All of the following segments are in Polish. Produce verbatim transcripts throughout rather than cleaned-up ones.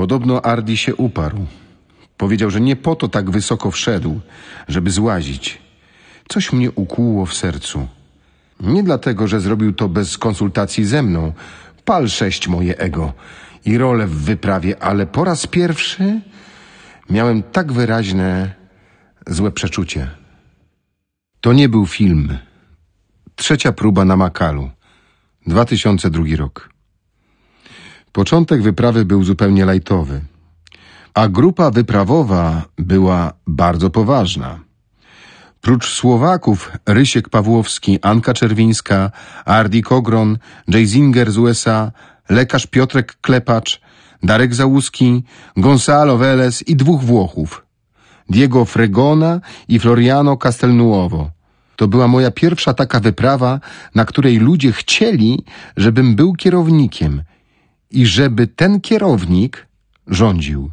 Podobno Ardi się uparł. Powiedział, że nie po to tak wysoko wszedł, żeby złazić. Coś mnie ukłuło w sercu. Nie dlatego, że zrobił to bez konsultacji ze mną. Pal sześć moje ego i rolę w wyprawie, ale po raz pierwszy miałem tak wyraźne złe przeczucie. To nie był film. Trzecia próba na Makalu. dwa tysiące drugi rok. Początek wyprawy był zupełnie lajtowy, a grupa wyprawowa była bardzo poważna. Prócz Słowaków Rysiek Pawłowski, Anka Czerwińska, Ardi Kogron, Jayzinger z U S A, lekarz Piotrek Klepacz, Darek Załuski, Gonzalo Velez i dwóch Włochów, Diego Fregona i Floriano Castelnuovo. To była moja pierwsza taka wyprawa, na której ludzie chcieli, żebym był kierownikiem i żeby ten kierownik rządził.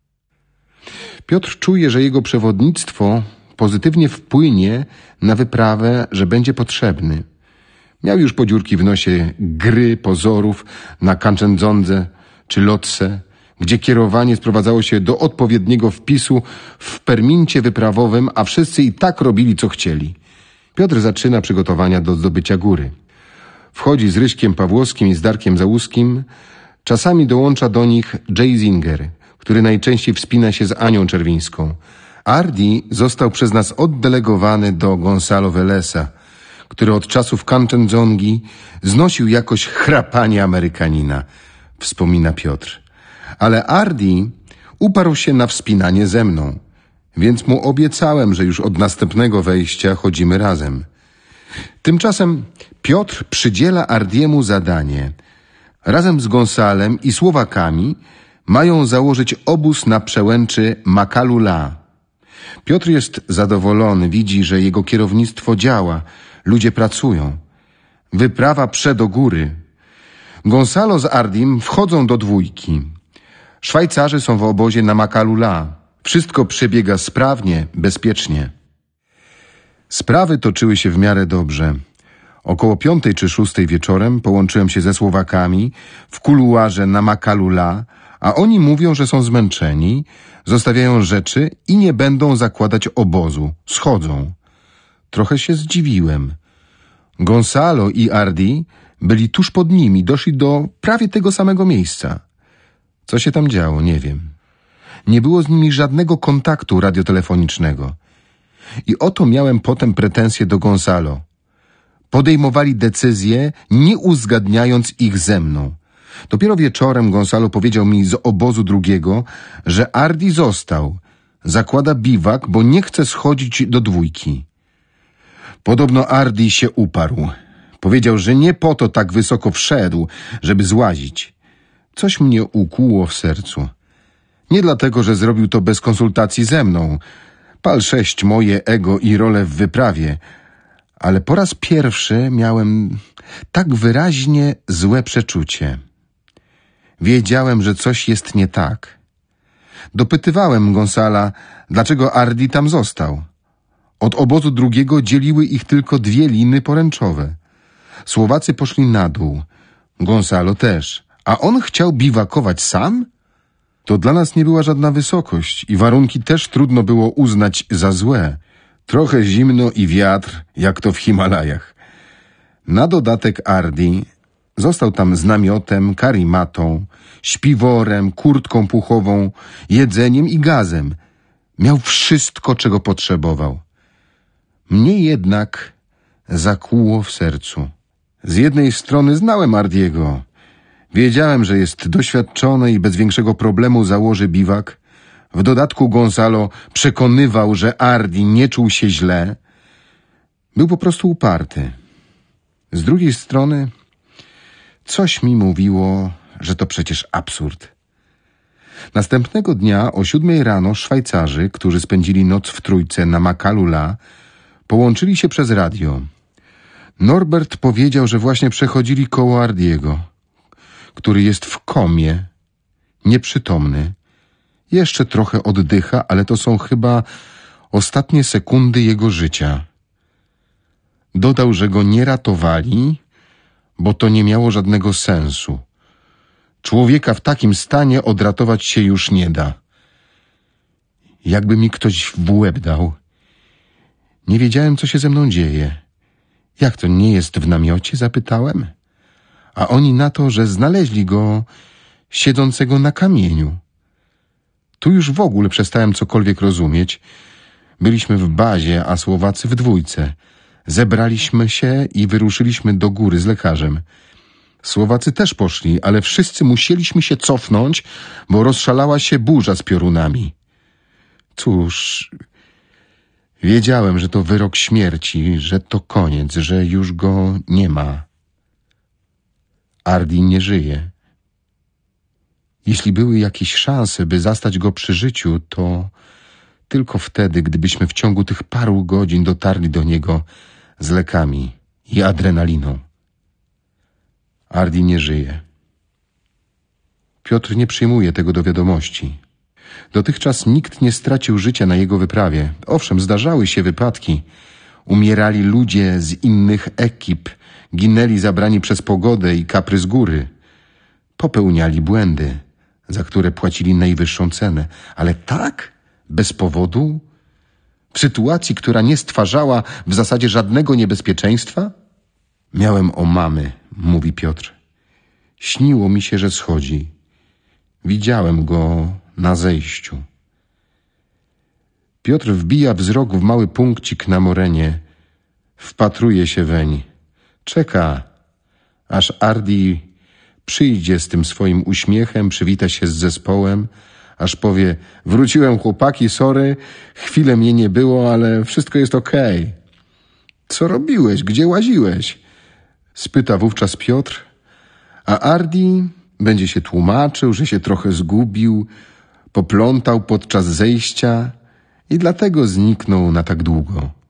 Piotr czuje, że jego przewodnictwo pozytywnie wpłynie na wyprawę, że będzie potrzebny. Miał już podziurki w nosie gry pozorów na Kanchendzondze czy Lotse, gdzie kierowanie sprowadzało się do odpowiedniego wpisu w permincie wyprawowym, a wszyscy i tak robili, co chcieli. Piotr zaczyna przygotowania do zdobycia góry. Wchodzi z Ryśkiem Pawłowskim i z Darkiem Załuskim. Czasami dołącza do nich Jayzinger, który najczęściej wspina się z Anią Czerwińską. Ardi został przez nas oddelegowany do Gonzalo Veleza, który od czasów Kanchendzongi znosił jakoś chrapanie Amerykanina, wspomina Piotr. Ale Ardi uparł się na wspinanie ze mną, więc mu obiecałem, że już od następnego wejścia chodzimy razem. Tymczasem Piotr przydziela Ardiemu zadanie. Razem z Gonsalem i Słowakami mają założyć obóz na przełęczy Makalu-La. Piotr jest zadowolony, widzi, że jego kierownictwo działa, ludzie pracują. Wyprawa prze do góry. Gonzalo z Ardim wchodzą do dwójki. Szwajcarzy są w obozie na Makalu-La. Wszystko przebiega sprawnie, bezpiecznie. Sprawy toczyły się w miarę dobrze. Około piątej czy szóstej wieczorem połączyłem się ze Słowakami w kuluarze na Makalu-La, a oni mówią, że są zmęczeni, zostawiają rzeczy i nie będą zakładać obozu. Schodzą. Trochę się zdziwiłem. Gonzalo i Ardi byli tuż pod nimi, doszli do prawie tego samego miejsca. Co się tam działo, nie wiem. Nie było z nimi żadnego kontaktu radiotelefonicznego. I oto miałem potem pretensje do Gonzalo. Podejmowali decyzje, nie uzgadniając ich ze mną. Dopiero wieczorem Gonzalo powiedział mi z obozu drugiego, że Ardi został. Zakłada biwak, bo nie chce schodzić do dwójki. Podobno Ardi się uparł. Powiedział, że nie po to tak wysoko wszedł, żeby złazić. Coś mnie ukłuło w sercu. Nie dlatego, że zrobił to bez konsultacji ze mną. Pal sześć moje ego i rolę w wyprawie. Ale po raz pierwszy miałem tak wyraźnie złe przeczucie. Wiedziałem, że coś jest nie tak. Dopytywałem Gonzala, dlaczego Ardi tam został. Od obozu drugiego dzieliły ich tylko dwie liny poręczowe. Słowacy poszli na dół. Gonzalo też. A on chciał biwakować sam? To dla nas nie była żadna wysokość i warunki też trudno było uznać za złe. Trochę zimno i wiatr, jak to w Himalajach. Na dodatek Ardi został tam z namiotem, karimatą, śpiworem, kurtką puchową, jedzeniem i gazem. Miał wszystko, czego potrzebował. Mnie jednak zakłuło w sercu. Z jednej strony znałem Ardiego. Wiedziałem, że jest doświadczony i bez większego problemu założy biwak. W dodatku Gonzalo przekonywał, że Ardi nie czuł się źle. Był po prostu uparty. Z drugiej strony coś mi mówiło, że to przecież absurd. Następnego dnia o siódmej rano Szwajcarzy, którzy spędzili noc w Trójce na Makalu-La, połączyli się przez radio. Norbert powiedział, że właśnie przechodzili koło Ardiego, który jest w komie, nieprzytomny. Jeszcze trochę oddycha, ale to są chyba ostatnie sekundy jego życia. Dodał, że go nie ratowali, bo to nie miało żadnego sensu. Człowieka w takim stanie odratować się już nie da. Jakby mi ktoś w łeb dał. Nie wiedziałem, co się ze mną dzieje. Jak to nie jest w namiocie? Zapytałem. A oni na to, że znaleźli go siedzącego na kamieniu. Tu już w ogóle przestałem cokolwiek rozumieć. Byliśmy w bazie, a Słowacy w dwójce. Zebraliśmy się i wyruszyliśmy do góry z lekarzem. Słowacy też poszli, ale wszyscy musieliśmy się cofnąć, bo rozszalała się burza z piorunami. Cóż, wiedziałem, że to wyrok śmierci, że to koniec, że już go nie ma. Ardi nie żyje. Jeśli były jakieś szanse, by zastać go przy życiu, to tylko wtedy, gdybyśmy w ciągu tych paru godzin dotarli do niego z lekami i adrenaliną. Ardi nie żyje. Piotr nie przyjmuje tego do wiadomości. Dotychczas nikt nie stracił życia na jego wyprawie. Owszem, zdarzały się wypadki. Umierali ludzie z innych ekip, ginęli zabrani przez pogodę i kapry z góry. Popełniali błędy, za które płacili najwyższą cenę. Ale tak? Bez powodu? W sytuacji, która nie stwarzała w zasadzie żadnego niebezpieczeństwa? Miałem o mamy, mówi Piotr. Śniło mi się, że schodzi. Widziałem go na zejściu. Piotr wbija wzrok w mały punkcik na morenie. Wpatruje się weń. Czeka, aż Ardi przyjdzie z tym swoim uśmiechem, przywita się z zespołem, aż powie: wróciłem, chłopaki, sorry, chwilę mnie nie było, ale wszystko jest okej. Okay. Co robiłeś? Gdzie łaziłeś? Spyta wówczas Piotr, a Ardi będzie się tłumaczył, że się trochę zgubił, poplątał podczas zejścia i dlatego zniknął na tak długo.